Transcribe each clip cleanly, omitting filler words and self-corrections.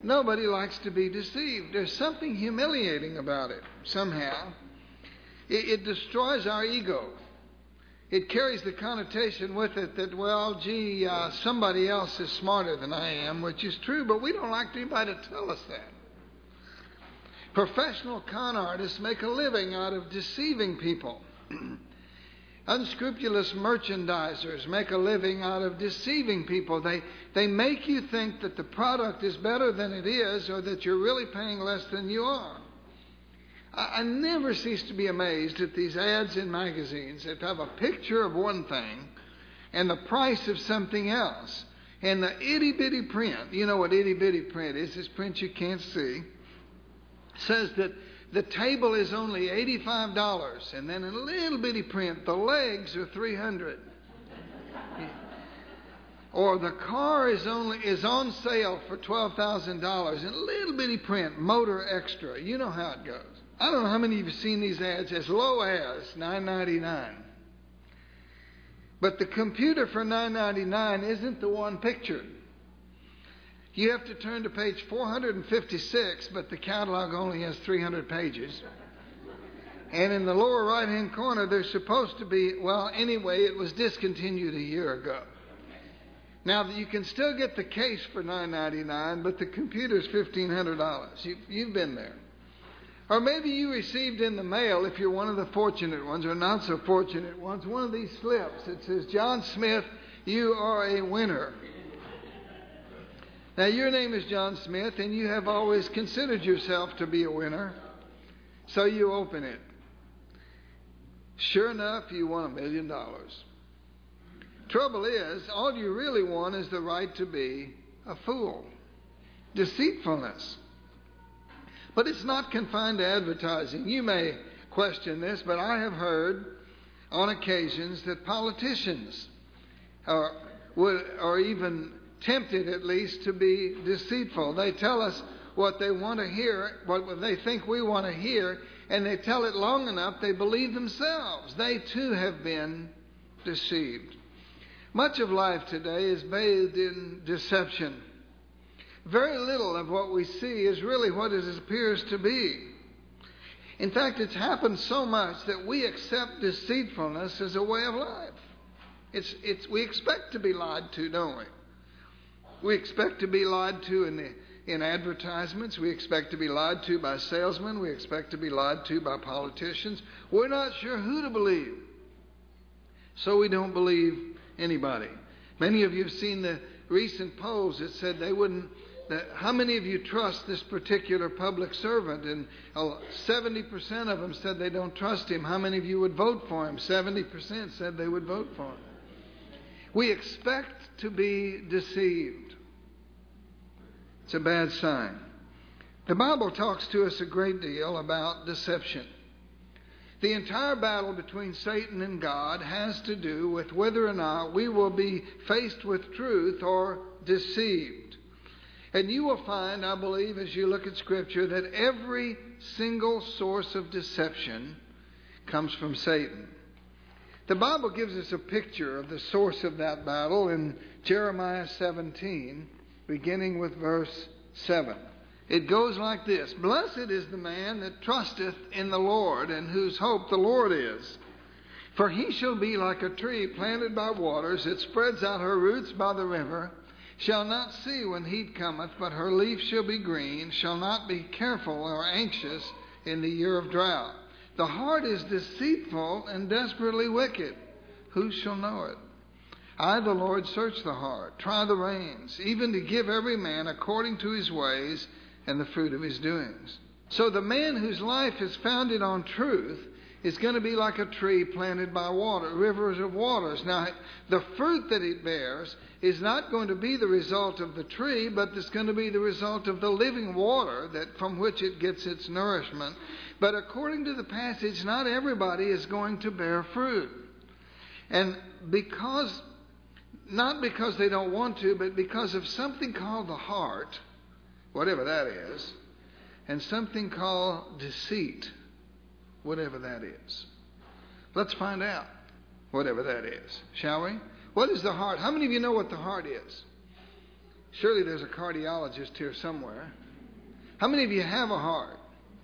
Nobody likes to be deceived. There's something humiliating about it somehow. It destroys our ego. It carries the connotation with it that, well, gee, somebody else is smarter than I am, which is true, but we don't like anybody to tell us that. Professional con artists make a living out of deceiving people. Unscrupulous merchandisers make a living out of deceiving people. They make you think that the product is better than it is, or that you're really paying less than you are. I never cease to be amazed at these ads in magazines that have a picture of one thing and the price of something else. And the itty-bitty print, you know what itty-bitty print is, this print you can't see, says that the table is only $85, and then in a little bitty print, the legs are $300. Or the car is on sale for $12,000, in a little bitty print, motor extra. You know how it goes. I don't know how many of you have seen these ads as low as $9.99. But the computer for $9.99 isn't the one pictured. You have to turn to page 456, but the catalog only has 300 pages. And in the lower right-hand corner, there's supposed to be, well, anyway, it was discontinued a year ago. Now, you can still get the case for $9.99, but the computer's $1,500. You've been there. Or maybe you received in the mail, if you're one of the fortunate ones or not so fortunate ones, one of these slips that says, John Smith, you are a winner. Now, your name is John Smith, and you have always considered yourself to be a winner. So you open it. Sure enough, you won $1 million. Trouble is, all you really want is the right to be a fool. Deceitfulness. But it's not confined to advertising. You may question this, but I have heard on occasions that politicians are even tempted, at least, to be deceitful. They tell us what they want to hear, what they think we want to hear, and they tell it long enough, they believe themselves. They too have been deceived. Much of life today is bathed in deception. Very little of what we see is really what it appears to be. In fact, it's happened so much that we accept deceitfulness as a way of life. We expect to be lied to, don't we? We expect to be lied to in advertisements. We expect to be lied to by salesmen. We expect to be lied to by politicians. We're not sure who to believe, so we don't believe anybody. Many of you have seen the recent polls that said how many of you trust this particular public servant? And 70% of them said they don't trust him. How many of you would vote for him? 70% said they would vote for him. We expect to be deceived. It's a bad sign. The Bible talks to us a great deal about deception. The entire battle between Satan and God has to do with whether or not we will be faced with truth or deceived. And you will find, I believe, as you look at Scripture, that every single source of deception comes from Satan. The Bible gives us a picture of the source of that battle in Jeremiah 17, beginning with verse 7. It goes like this: Blessed is the man that trusteth in the Lord, and whose hope the Lord is. For he shall be like a tree planted by waters, that spreads out her roots by the river, shall not see when heat cometh, but her leaf shall be green, shall not be careful or anxious in the year of drought. The heart is deceitful and desperately wicked. Who shall know it? I, the Lord, search the heart, try the reins, even to give every man according to his ways and the fruit of his doings. So the man whose life is founded on truth is going to be like a tree planted by water, rivers of waters. Now, the fruit that it bears is not going to be the result of the tree, but it's going to be the result of the living water from which it gets its nourishment. But according to the passage, not everybody is going to bear fruit. And not because they don't want to, but because of something called the heart, whatever that is, and something called deceit, whatever that is. Let's find out whatever that is, shall we? What is the heart? How many of you know what the heart is? Surely there's a cardiologist here somewhere. How many of you have a heart?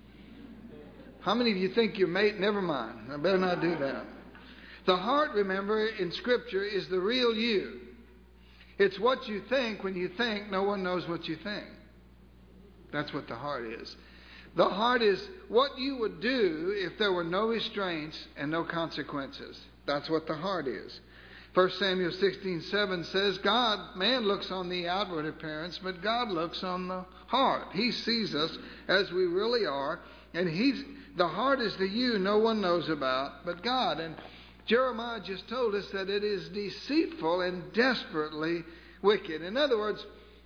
How many of you think your mate? Never mind. I better not do that. The heart, remember, in Scripture is the real you. It's what you think when you think no one knows what you think. That's what the heart is. The heart is what you would do if there were no restraints and no consequences. That's what the heart is. 1 Samuel 16:7 says, man looks on the outward appearance, but God looks on the heart. He sees us as we really are, and the heart is the you no one knows about but God. And Jeremiah just told us that it is deceitful and desperately wicked. In other words,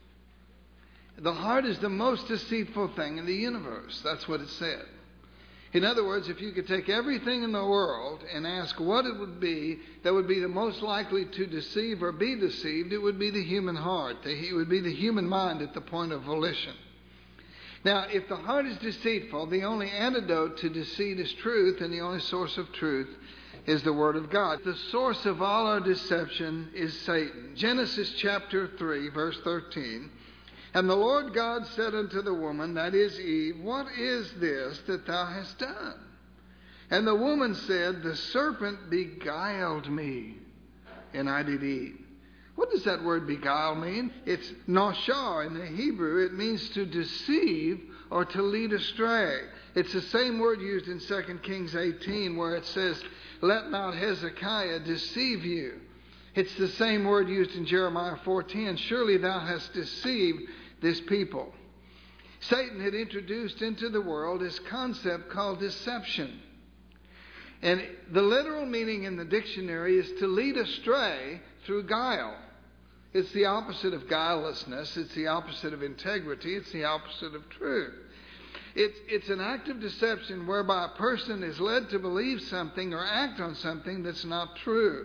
the heart is the most deceitful thing in the universe. That's what it said. In other words, if you could take everything in the world and ask what it would be that would be the most likely to deceive or be deceived, it would be the human heart. It would be the human mind at the point of volition. Now, if the heart is deceitful, the only antidote to deceit is truth, and the only source of truth is the Word of God. The source of all our deception is Satan. Genesis chapter 3, verse 13. And the Lord God said unto the woman, that is Eve, what is this that thou hast done? And the woman said, the serpent beguiled me, and I did eat. What does that word beguile mean? It's nashar in the Hebrew. It means to deceive or to lead astray. It's the same word used in 2 Kings 18 where it says, let not Hezekiah deceive you. It's the same word used in Jeremiah 4:10. Surely thou hast deceived this people. Satan had introduced into the world this concept called deception. And the literal meaning in the dictionary is to lead astray through guile. It's the opposite of guilelessness. It's the opposite of integrity. It's the opposite of truth. It's an act of deception whereby a person is led to believe something or act on something that's not true.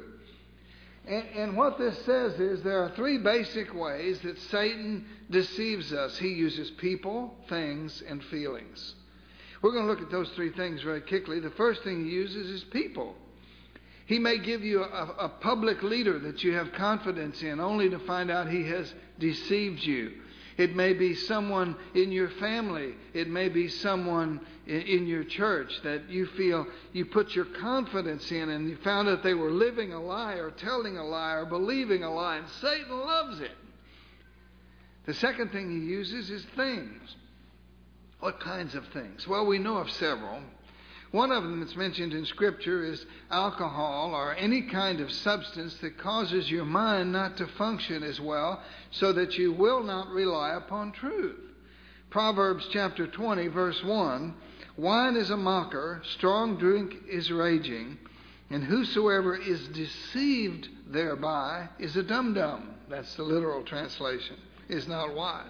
And what this says is there are three basic ways that Satan deceives us. He uses people, things, and feelings. We're going to look at those three things very quickly. The first thing he uses is people. He may give you a public leader that you have confidence in, only to find out he has deceived you. It may be someone in your family. It may be someone in your church that you feel you put your confidence in, and you found out they were living a lie or telling a lie or believing a lie, and Satan loves it. The second thing he uses is things. What kinds of things? Well, we know of several. One of them that's mentioned in Scripture is alcohol or any kind of substance that causes your mind not to function as well so that you will not rely upon truth. Proverbs chapter 20, verse 1, wine is a mocker, strong drink is raging, and whosoever is deceived thereby is a dum-dum. That's the literal translation, is not wise.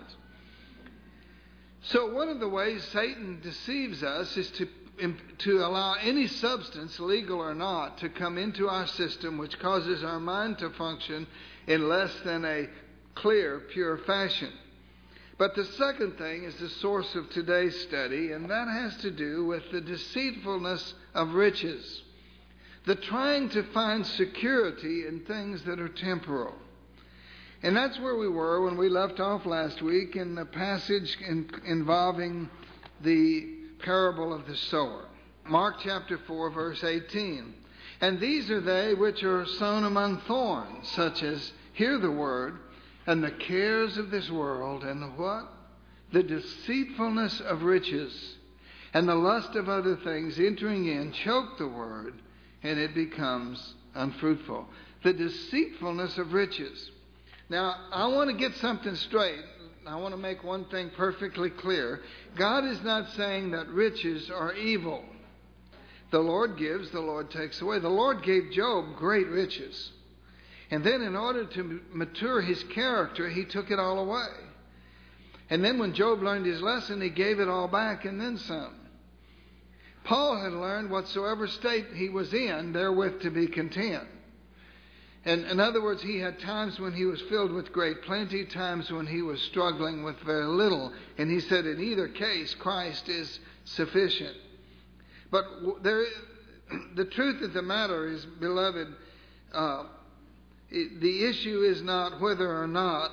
So one of the ways Satan deceives us is to allow any substance, legal or not, to come into our system which causes our mind to function in less than a clear, pure fashion. But the second thing is the source of today's study, and that has to do with the deceitfulness of riches. The trying to find security in things that are temporal. And that's where we were when we left off last week in the passage involving the parable of the sower. Mark chapter 4, verse 18. And these are they which are sown among thorns, such as hear the word, and the cares of this world, and the what? The deceitfulness of riches, and the lust of other things entering in, choke the word, and it becomes unfruitful. The deceitfulness of riches. Now, I want to get something straight. I want to make one thing perfectly clear. God is not saying that riches are evil. The Lord gives, the Lord takes away. The Lord gave Job great riches. And then in order to mature his character, he took it all away. And then when Job learned his lesson, he gave it all back and then some. Paul had learned whatsoever state he was in, therewith to be content. And in other words, he had times when he was filled with great plenty, times when he was struggling with very little. And he said in either case, Christ is sufficient. But the truth of the matter is, beloved, the issue is not whether or not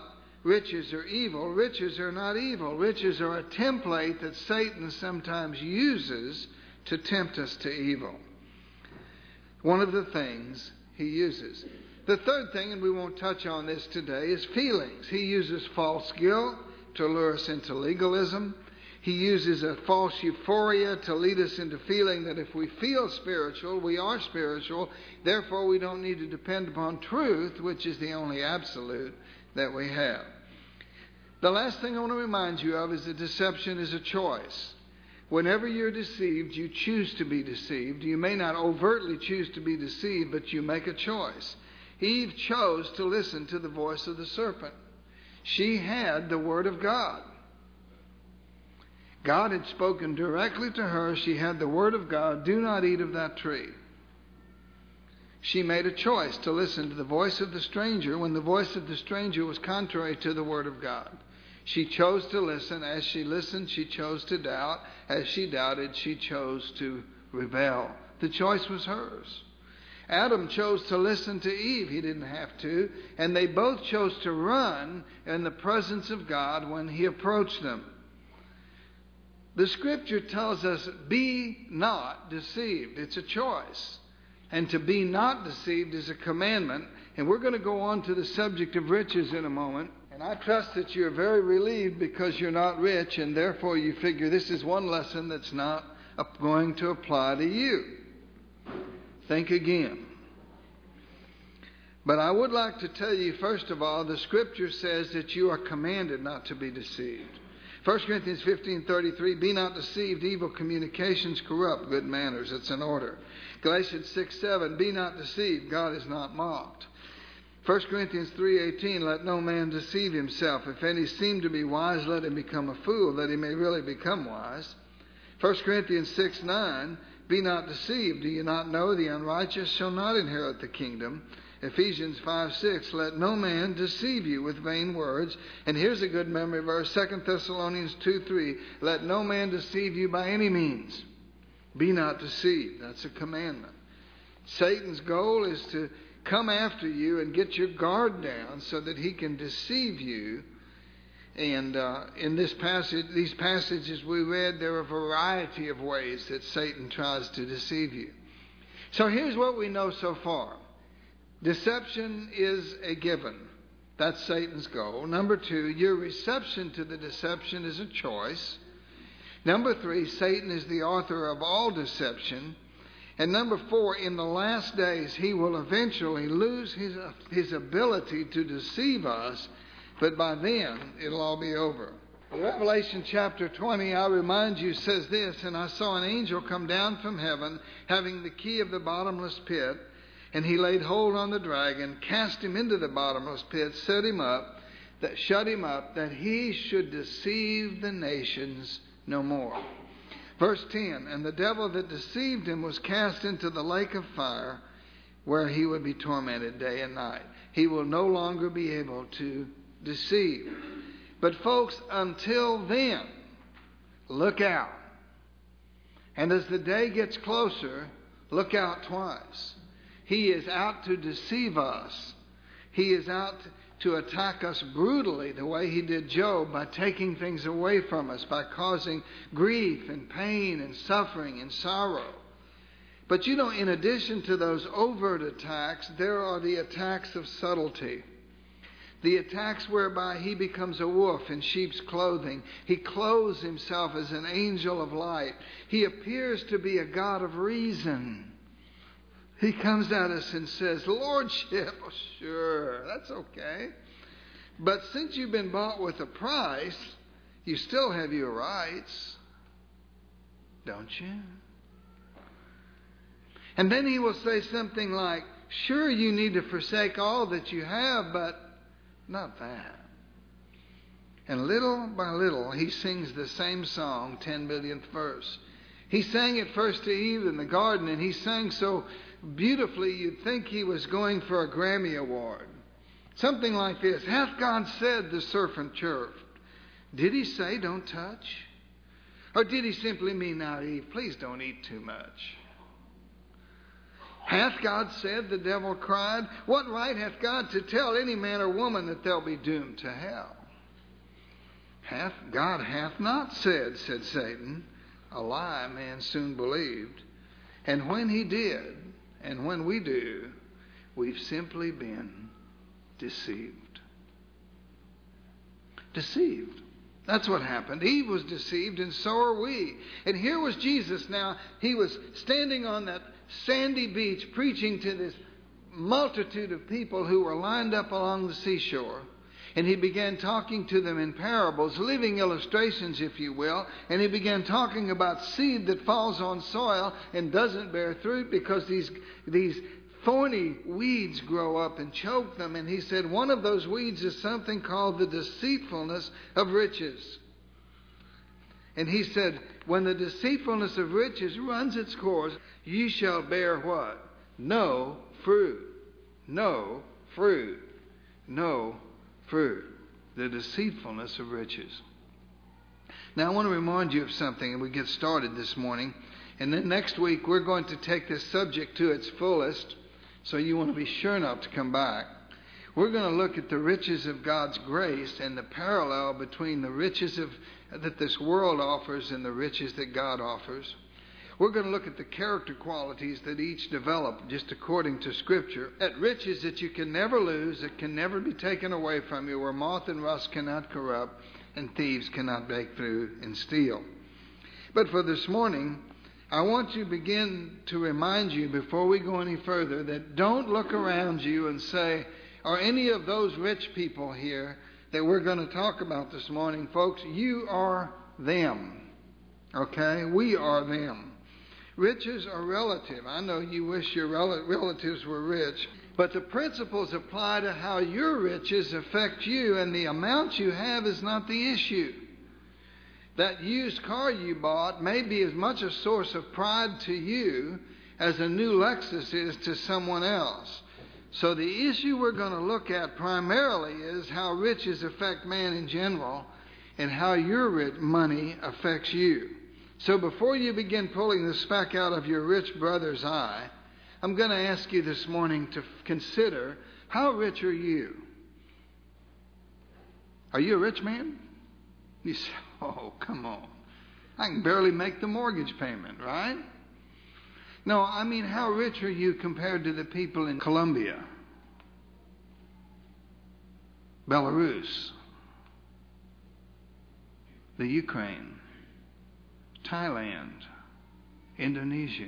riches are evil. Riches are not evil. Riches are a template that Satan sometimes uses to tempt us to evil. One of the things he uses. The third thing, and we won't touch on this today, is feelings. He uses false guilt to lure us into legalism. He uses a false euphoria to lead us into feeling that if we feel spiritual, we are spiritual. Therefore, we don't need to depend upon truth, which is the only absolute that we have. The last thing I want to remind you of is that deception is a choice. Whenever you're deceived, you choose to be deceived. You may not overtly choose to be deceived, but you make a choice. Eve chose to listen to the voice of the serpent. She had the Word of God. God had spoken directly to her. She had the Word of God. Do not eat of that tree. She made a choice to listen to the voice of the stranger when the voice of the stranger was contrary to the Word of God. She chose to listen. As she listened, she chose to doubt. As she doubted, she chose to rebel. The choice was hers. Adam chose to listen to Eve. He didn't have to. And they both chose to run in the presence of God when he approached them. The Scripture tells us, be not deceived. It's a choice. And to be not deceived is a commandment. And we're going to go on to the subject of riches in a moment. And I trust that you're very relieved because you're not rich, and therefore you figure this is one lesson that's not going to apply to you. Think again. But I would like to tell you, first of all, the Scripture says that you are commanded not to be deceived. 1 Corinthians 15:33, be not deceived, evil communications corrupt good manners. It's an order. Galatians 6:7, be not deceived, God is not mocked. 1 Corinthians 3:18, let no man deceive himself. If any seem to be wise, let him become a fool, that he may really become wise. 1 Corinthians 6:9, be not deceived. Do you not know the unrighteous shall not inherit the kingdom? Ephesians 5:6, let no man deceive you with vain words. And here's a good memory verse, 2 Thessalonians 2:3, let no man deceive you by any means. Be not deceived. That's a commandment. Satan's goal is to come after you and get your guard down so that he can deceive you. And in these passages we read, there are a variety of ways that Satan tries to deceive you. So here's what we know so far. Deception is a given. That's Satan's goal. Number 2, your reception to the deception is a choice. Number 3, Satan is the author of all deception. And number 4, in the last days, he will eventually lose his ability to deceive us, but by then, it'll all be over. Revelation chapter 20, I remind you, says this, and I saw an angel come down from heaven, having the key of the bottomless pit, and he laid hold on the dragon, cast him into the bottomless pit, shut him up, that he should deceive the nations no more. Verse 10, and the devil that deceived him was cast into the lake of fire, where he would be tormented day and night. He will no longer be able to deceive. But folks, until then, look out. And as the day gets closer, look out twice. He is out to deceive us. He is out to attack us brutally the way he did Job, by taking things away from us, by causing grief and pain and suffering and sorrow. But you know, in addition to those overt attacks, there are the attacks of subtlety. The attacks whereby he becomes a wolf in sheep's clothing. He clothes himself as an angel of light. He appears to be a God of reason. He comes at us and says, Lordship, oh, sure, that's okay. But since you've been bought with a price, you still have your rights, don't you? And then he will say something like, sure, you need to forsake all that you have, but not that. And little by little, he sings the same song, 10 billionth verse. He sang it first to Eve in the garden, and he sang so beautifully you'd think he was going for a Grammy Award. Something like this. Hath God said, the serpent chirped. Did he say don't touch? Or did he simply mean, now Eve, please don't eat too much? Hath God said, the devil cried, what right hath God to tell any man or woman that they'll be doomed to hell? God hath not said Satan. A lie man soon believed. And when he did, and when we do, we've simply been deceived. Deceived. That's what happened. Eve was deceived, and so are we. And here was Jesus now. He was standing on that sandy beach preaching to this multitude of people who were lined up along the seashore. And he began talking to them in parables, living illustrations, if you will. And he began talking about seed that falls on soil and doesn't bear fruit because these thorny weeds grow up and choke them. And he said one of those weeds is something called the deceitfulness of riches. And he said, when the deceitfulness of riches runs its course, ye shall bear what? No fruit. No fruit. No fruit. The deceitfulness of riches. Now I want to remind you of something, and we get started this morning. And then next week we're going to take this subject to its fullest. So you want to be sure not to come back. We're going to look at the riches of God's grace and the parallel between the riches that this world offers and the riches that God offers. We're going to look at the character qualities that each develop just according to Scripture. At riches that you can never lose, that can never be taken away from you, where moth and rust cannot corrupt and thieves cannot break through and steal. But for this morning, I want to begin to remind you before we go any further that don't look around you and say, are any of those rich people here that we're going to talk about this morning, folks, you are them. Okay? We are them. Riches are relative. I know you wish your relatives were rich, but the principles apply to how your riches affect you, and the amount you have is not the issue. That used car you bought may be as much a source of pride to you as a new Lexus is to someone else. So the issue we're going to look at primarily is how riches affect man in general and how your money affects you. So before you begin pulling the speck out of your rich brother's eye, I'm going to ask you this morning to consider, how rich are you? Are you a rich man? You say, oh, come on. I can barely make the mortgage payment, right? No, I mean, how rich are you compared to the people in Colombia, Belarus, the Ukraine, Thailand, Indonesia?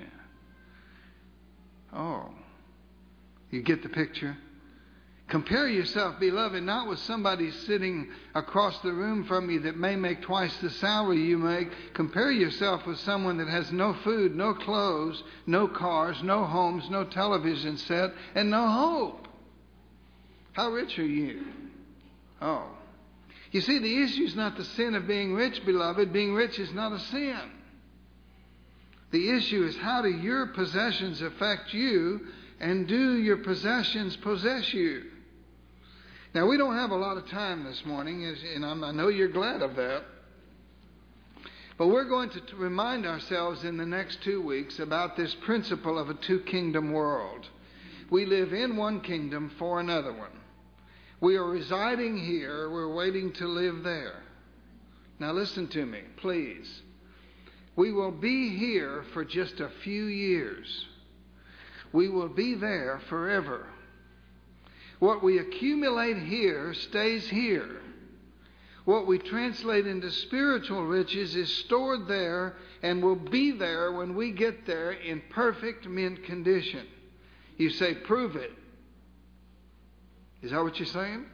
Oh, you get the picture? Compare yourself, beloved, not with somebody sitting across the room from you that may make twice the salary you make. Compare yourself with someone that has no food, no clothes, no cars, no homes, no television set, and no hope. How rich are you? Oh. You see, the issue is not the sin of being rich, beloved. Being rich is not a sin. The issue is, how do your possessions affect you, and do your possessions possess you? Now, we don't have a lot of time this morning, and I know you're glad of that. But we're going to remind ourselves in the next 2 weeks about this principle of a two-kingdom world. We live in one kingdom for another one. We are residing here. We're waiting to live there. Now, listen to me, please. We will be here for just a few years. We will be there forever. What we accumulate here stays here. What we translate into spiritual riches is stored there and will be there when we get there in perfect mint condition. You say, prove it. Is that what you're saying?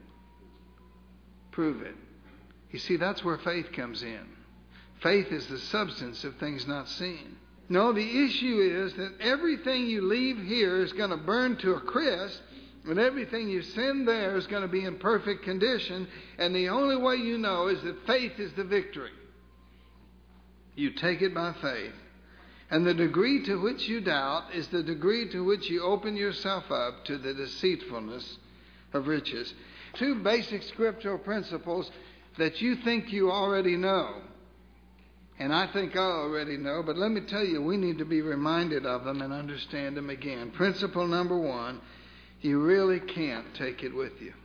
Prove it. You see, that's where faith comes in. Faith is the substance of things not seen. No, the issue is that everything you leave here is going to burn to a crisp, and everything you send there is going to be in perfect condition, and the only way you know is that faith is the victory. You take it by faith. And the degree to which you doubt is the degree to which you open yourself up to the deceitfulness of riches. 2 basic scriptural principles that you think you already know. And I think I already know, but let me tell you, we need to be reminded of them and understand them again. Principle number 1, you really can't take it with you.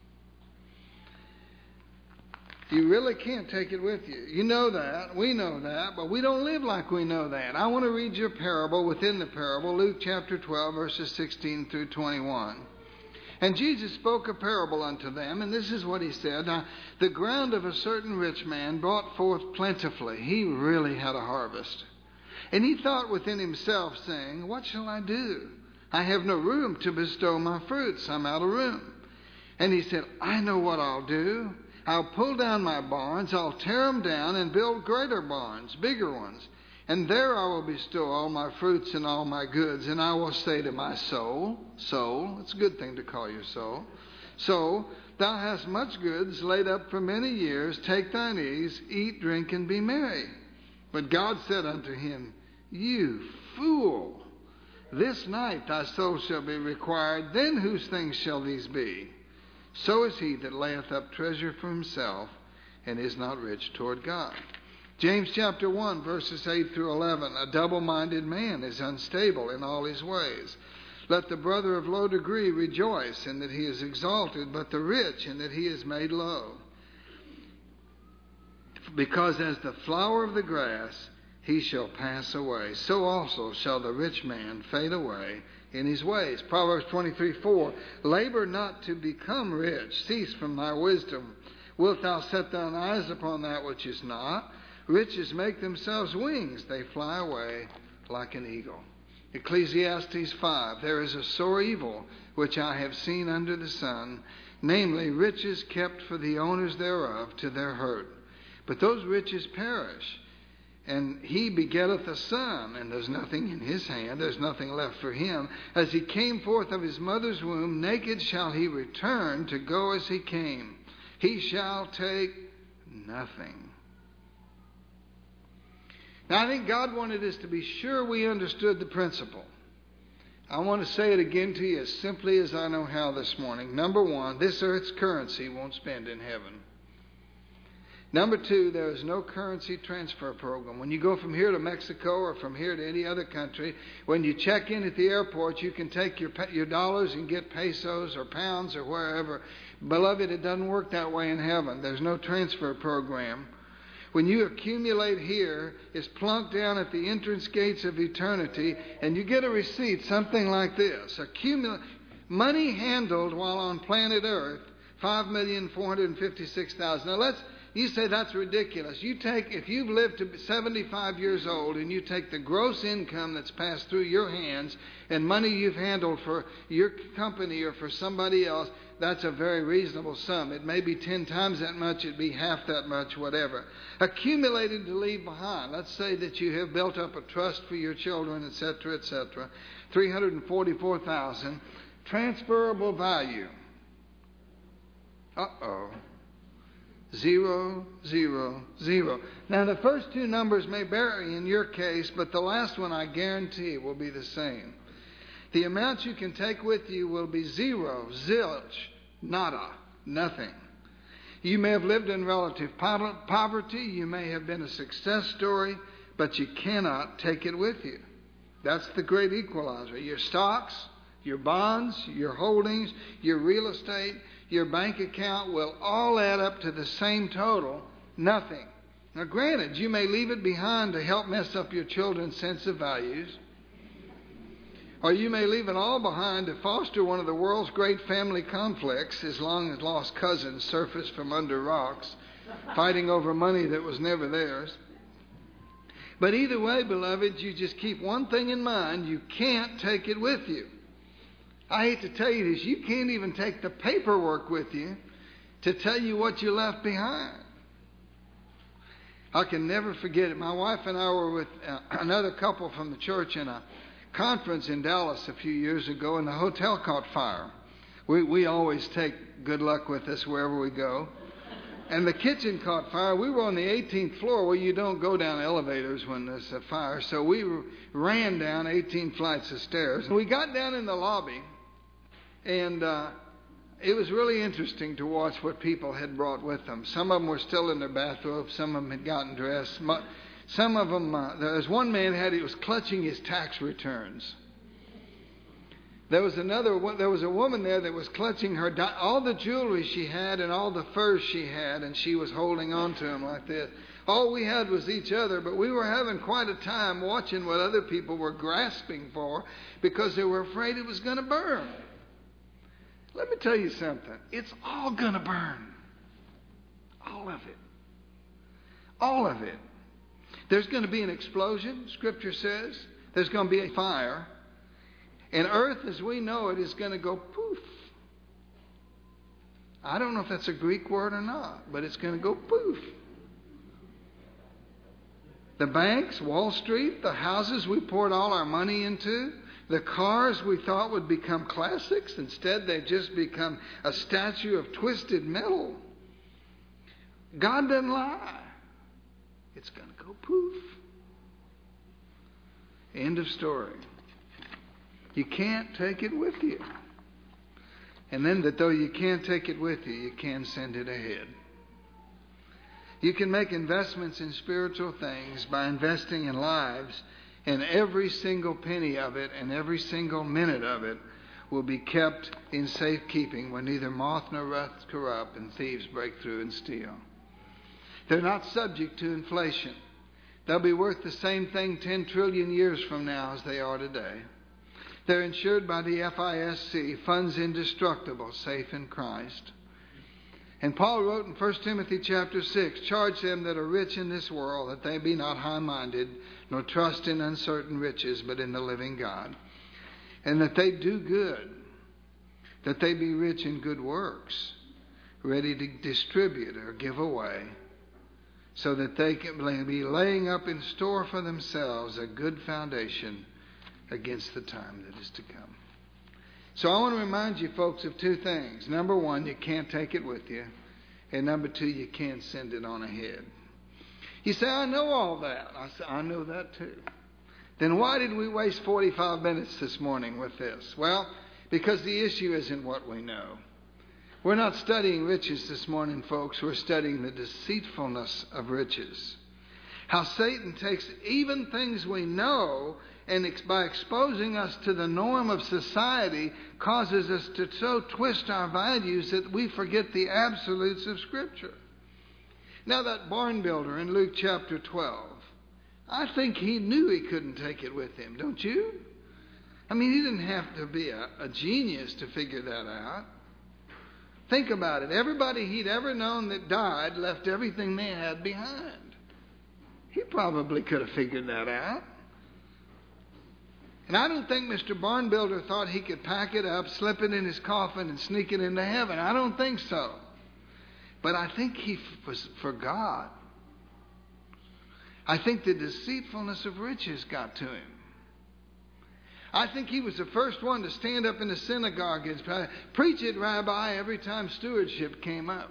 You really can't take it with you. You know that. We know that. But we don't live like we know that. I want to read you a parable within the parable, Luke chapter 12, verses 16 through 21. And Jesus spoke a parable unto them, and this is what he said. The ground of a certain rich man brought forth plentifully. He really had a harvest. And he thought within himself, saying, What shall I do? I have no room to bestow my fruits. I'm out of room. And he said, I know what I'll do. I'll pull down my barns, I'll tear them down and build greater barns, bigger ones. And there I will bestow all my fruits and all my goods. And I will say to my soul, it's a good thing to call your soul, soul, thou hast much goods laid up for many years. Take thine ease, eat, drink, and be merry. But God said unto him, You fool, this night thy soul shall be required. Then whose things shall these be? So is he that layeth up treasure for himself and is not rich toward God. James chapter 1, verses 8 through 11. A double-minded man is unstable in all his ways. Let the brother of low degree rejoice in that he is exalted, but the rich in that he is made low. Because as the flower of the grass, he shall pass away. So also shall the rich man fade away in his ways. Proverbs 23:4. Labor not to become rich. Cease from thy wisdom. Wilt thou set thine eyes upon that which is not? Riches make themselves wings. They fly away like an eagle. Ecclesiastes 5. There is a sore evil which I have seen under the sun, namely riches kept for the owners thereof to their hurt. But those riches perish. And he begetteth a son, and there's nothing in his hand, there's nothing left for him. As he came forth of his mother's womb, naked shall he return to go as he came. He shall take nothing. Now, I think God wanted us to be sure we understood the principle. I want to say it again to you as simply as I know how this morning. Number 1, this earth's currency won't spend in heaven. Number 2, there is no currency transfer program. When you go from here to Mexico or from here to any other country, when you check in at the airport, you can take your dollars and get pesos or pounds or wherever. Beloved, it doesn't work that way in heaven. There's no transfer program. When you accumulate here, it's plunked down at the entrance gates of eternity, and you get a receipt, something like this. Money handled while on planet Earth, 5,456,000. Now you say that's ridiculous. If you've lived to 75 years old and you take the gross income that's passed through your hands and money you've handled for your company or for somebody else, that's a very reasonable sum. It may be 10 times that much, it'd be half that much, whatever. Accumulated to leave behind. Let's say that you have built up a trust for your children, etc., etc. 344,000. Transferable value. Zero, zero, zero. Now, the first two numbers may vary in your case, but the last one I guarantee will be the same. The amount you can take with you will be zero, zilch, nada, nothing. You may have lived in relative poverty. You may have been a success story, but you cannot take it with you. That's the great equalizer. Your stocks, your bonds, your holdings, your real estate, your bank account will all add up to the same total, nothing. Now, granted, you may leave it behind to help mess up your children's sense of values, or you may leave it all behind to foster one of the world's great family conflicts, as long as lost cousins surface from under rocks, fighting over money that was never theirs. But either way, beloved, you just keep one thing in mind: you can't take it with you. I hate to tell you this, you can't even take the paperwork with you to tell you what you left behind. I can never forget it. My wife and I were with another couple from the church in a conference in Dallas a few years ago, and the hotel caught fire. We always take good luck with us wherever we go. And the kitchen caught fire. We were on the 18th floor where you don't go down elevators when there's a fire. So we ran down 18 flights of stairs. We got down in the lobby. And it was really interesting to watch what people had brought with them. Some of them were still in their bathrobes. Some of them had gotten dressed. Some of them, there was one man he was clutching his tax returns. There was a woman there that was clutching all the jewelry she had and all the furs she had, and she was holding on to them like this. All we had was each other, but we were having quite a time watching what other people were grasping for because they were afraid it was going to burn. Let me tell you something. It's all going to burn. All of it. All of it. There's going to be an explosion, Scripture says. There's going to be a fire. And earth as we know it is going to go poof. I don't know if that's a Greek word or not, but it's going to go poof. The banks, Wall Street, the houses we poured all our money into, the cars we thought would become classics, instead they've just become a statue of twisted metal. God doesn't lie. It's going to go poof. End of story. You can't take it with you. And then that though you can't take it with you, you can send it ahead. You can make investments in spiritual things by investing in lives, and every single penny of it and every single minute of it will be kept in safekeeping when neither moth nor rust corrupt and thieves break through and steal. They're not subject to inflation. They'll be worth the same thing 10 trillion years from now as they are today. They're insured by the FISC, funds indestructible, safe in Christ. And Paul wrote in 1 Timothy chapter 6, charge them that are rich in this world, that they be not high-minded, nor trust in uncertain riches, but in the living God. And that they do good, that they be rich in good works, ready to distribute or give away, so that they can be laying up in store for themselves a good foundation against the time that is to come. So I want to remind you, folks, of two things. Number one, you can't take it with you. And number two, you can't send it on ahead. You say, I know all that. I say, I know that too. Then why did we waste 45 minutes this morning with this? Well, because the issue isn't what we know. We're not studying riches this morning, folks. We're studying the deceitfulness of riches. How Satan takes even things we know and by exposing us to the norm of society causes us to so twist our values that we forget the absolutes of Scripture. Now that barn builder in Luke chapter 12, I think he knew he couldn't take it with him, don't you? I mean, he didn't have to be a genius to figure that out. Think about it. Everybody he'd ever known that died left everything they had behind. He probably could have figured that out. And I don't think Mr. Barn Builder thought he could pack it up, slip it in his coffin, and sneak it into heaven. I don't think so. But I think he forgot. I think the deceitfulness of riches got to him. I think he was the first one to stand up in the synagogue and preach it, Rabbi, every time stewardship came up.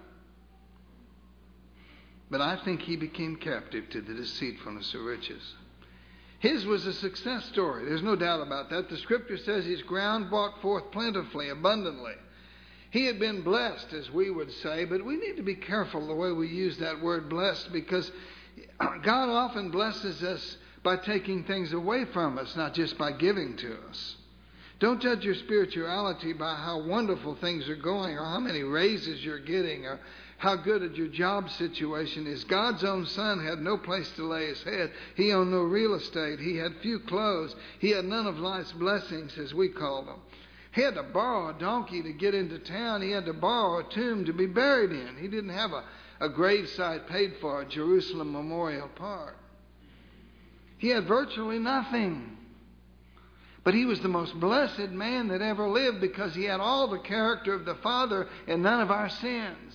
But I think he became captive to the deceitfulness of riches. His was a success story. There's no doubt about that. The Scripture says his ground brought forth plentifully, abundantly. He had been blessed, as we would say, but we need to be careful the way we use that word blessed, because God often blesses us by taking things away from us, not just by giving to us. Don't judge your spirituality by how wonderful things are going or how many raises you're getting or how good your job situation is. God's own Son had no place to lay his head. He owned no real estate. He had few clothes. He had none of life's blessings, as we call them. He had to borrow a donkey to get into town. He had to borrow a tomb to be buried in. He didn't have a gravesite paid for at Jerusalem Memorial Park. He had virtually nothing. But he was the most blessed man that ever lived because he had all the character of the Father and none of our sins.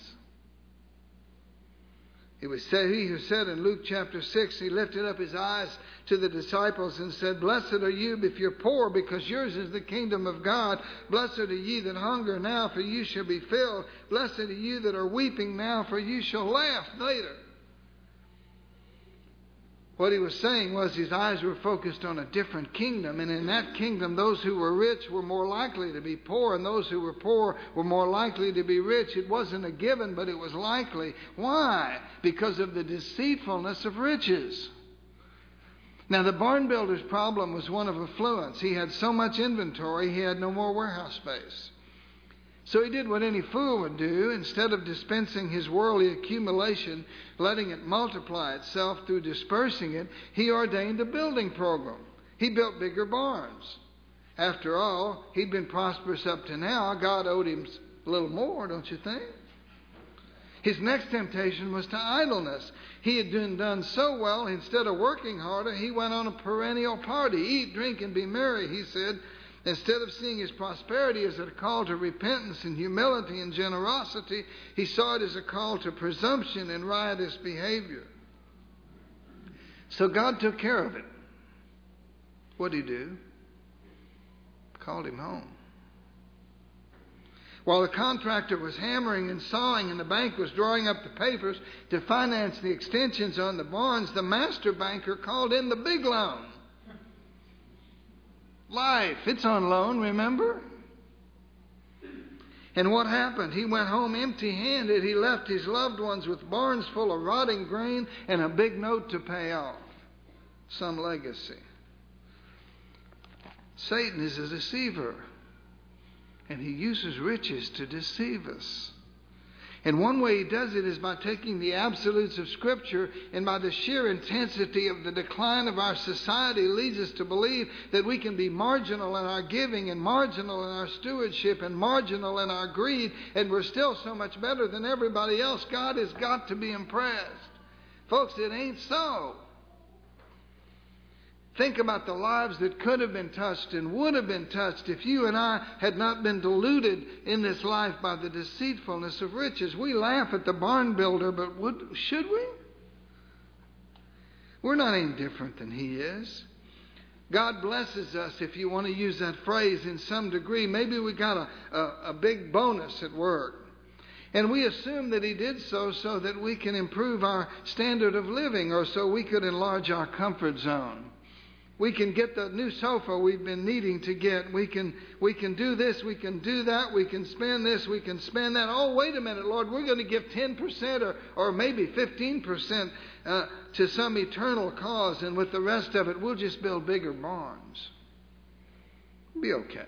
It was he who said in Luke chapter 6, he lifted up his eyes to the disciples and said, Blessed are you if you're poor, because yours is the kingdom of God. Blessed are ye that hunger now, for you shall be filled. Blessed are you that are weeping now, for you shall laugh later. What he was saying was his eyes were focused on a different kingdom. And in that kingdom, those who were rich were more likely to be poor. And those who were poor were more likely to be rich. It wasn't a given, but it was likely. Why? Because of the deceitfulness of riches. Now, the barn builder's problem was one of affluence. He had so much inventory, he had no more warehouse space. So he did what any fool would do. Instead of dispensing his worldly accumulation, letting it multiply itself through dispersing it, he ordained a building program. He built bigger barns. After all, he'd been prosperous up to now. God owed him a little more, don't you think? His next temptation was to idleness. He had done so well, instead of working harder, he went on a perennial party. Eat, drink, and be merry, he said. Instead of seeing his prosperity as a call to repentance and humility and generosity, he saw it as a call to presumption and riotous behavior. So God took care of it. What did he do? Called him home. While the contractor was hammering and sawing and the bank was drawing up the papers to finance the extensions on the barns, the master banker called in the big loan. Life, it's on loan, remember? And what happened? He went home empty-handed. He left his loved ones with barns full of rotting grain and a big note to pay off. Some legacy. Satan is a deceiver. And he uses riches to deceive us. And one way he does it is by taking the absolutes of Scripture, and by the sheer intensity of the decline of our society leads us to believe that we can be marginal in our giving and marginal in our stewardship and marginal in our greed, and we're still so much better than everybody else. God has got to be impressed. Folks, it ain't so. Think about the lives that could have been touched and would have been touched if you and I had not been deluded in this life by the deceitfulness of riches. We laugh at the barn builder, but should we? We're not any different than he is. God blesses us, if you want to use that phrase, in some degree. Maybe we got a big bonus at work. And we assume that he did so that we can improve our standard of living, or so we could enlarge our comfort zone. We can get the new sofa we've been needing to get. We can do this, we can do that, we can spend this, we can spend that. Oh, wait a minute, Lord, we're going to give 10% or maybe 15% to some eternal cause, and with the rest of it, we'll just build bigger barns. It'll be okay.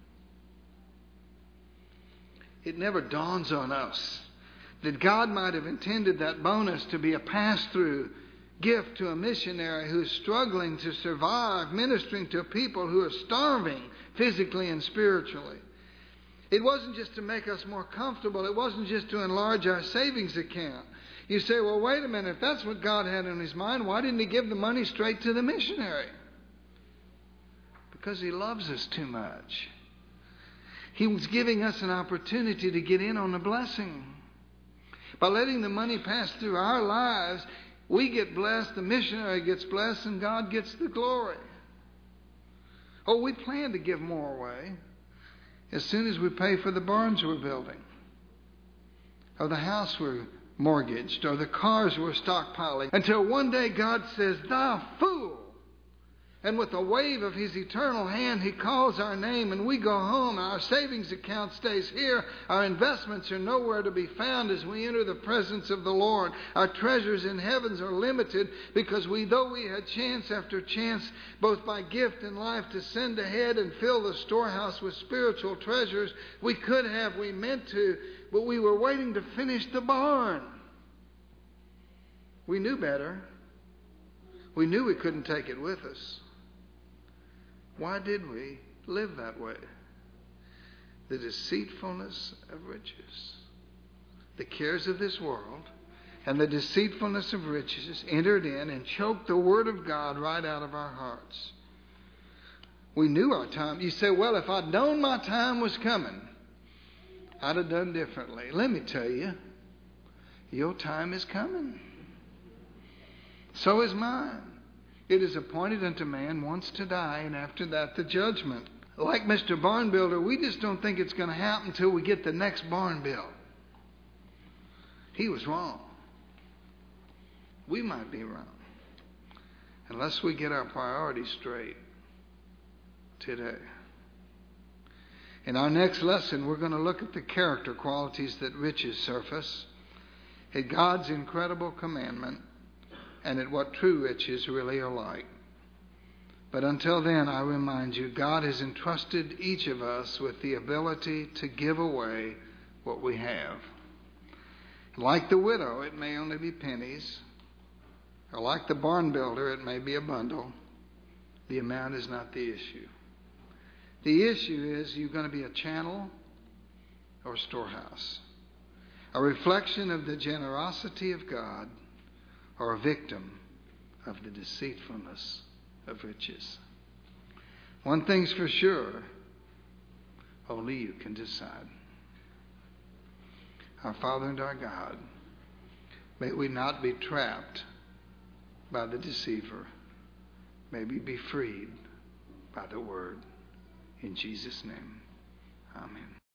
It never dawns on us that God might have intended that bonus to be a pass-through gift to a missionary who's struggling to survive, ministering to people who are starving physically and spiritually. It wasn't just to make us more comfortable. It wasn't just to enlarge our savings account. You say, well, wait a minute. If that's what God had in his mind, why didn't he give the money straight to the missionary? Because he loves us too much. He was giving us an opportunity to get in on the blessing. By letting the money pass through our lives, we get blessed, the missionary gets blessed, and God gets the glory. Oh, we plan to give more away as soon as we pay for the barns we're building, or the house we're mortgaged, or the cars we're stockpiling, until one day God says, "Thou fool!" And with a wave of his eternal hand, he calls our name, and we go home. Our savings account stays here. Our investments are nowhere to be found as we enter the presence of the Lord. Our treasures in heavens are limited because though we had chance after chance, both by gift and life, to send ahead and fill the storehouse with spiritual treasures, we meant to, but we were waiting to finish the barn. We knew better. We knew we couldn't take it with us. Why did we live that way? The deceitfulness of riches. The cares of this world and the deceitfulness of riches entered in and choked the Word of God right out of our hearts. We knew our time. You say, well, if I'd known my time was coming, I'd have done differently. Let me tell you, your time is coming. So is mine. It is appointed unto man once to die, and after that the judgment. Like Mr. Barn Builder, we just don't think it's going to happen until we get the next barn built. He was wrong. We might be wrong. Unless we get our priorities straight today. In our next lesson, we're going to look at the character qualities that riches surface, at God's incredible commandment, and at what true riches really are like. But until then, I remind you, God has entrusted each of us with the ability to give away what we have. Like the widow, it may only be pennies. Or like the barn builder, it may be a bundle. The amount is not the issue. The issue is, you're going to be a channel or a storehouse, a reflection of the generosity of God, or a victim of the deceitfulness of riches. One thing's for sure, only you can decide. Our Father and our God, may we not be trapped by the deceiver. May we be freed by the word. In Jesus' name, amen.